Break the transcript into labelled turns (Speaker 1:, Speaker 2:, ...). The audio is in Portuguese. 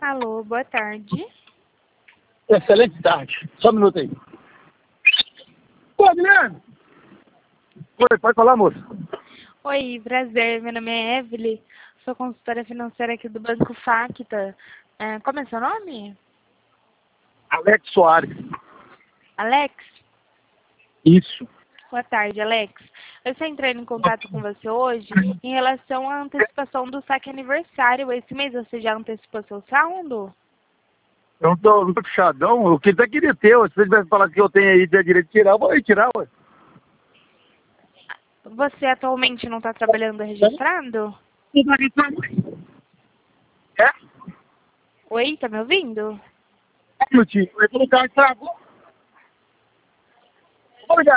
Speaker 1: Alô, boa tarde.
Speaker 2: Excelente tarde. Só um minuto aí. Ô, Guilherme! Oi, pode falar, moça?
Speaker 1: Oi, prazer. Meu nome é Evelyn. Sou consultora financeira aqui do Banco Facta. Como é seu nome?
Speaker 2: Alex Soares.
Speaker 1: Alex?
Speaker 2: Isso.
Speaker 1: Boa tarde, Alex. Eu estou entrando em contato com você hoje em relação à antecipação do saque aniversário. Esse mês você já antecipou seu saldo?
Speaker 2: Eu não tô puxadão. Eu até queria ter. Se você tivesse falado que eu tenho aí de direito de tirar, eu vou aí tirar, ué.
Speaker 1: Você atualmente não está trabalhando registrado?
Speaker 2: É?
Speaker 1: Oi, tá me ouvindo?
Speaker 2: Um minutinho. Eu tô no carro, travou.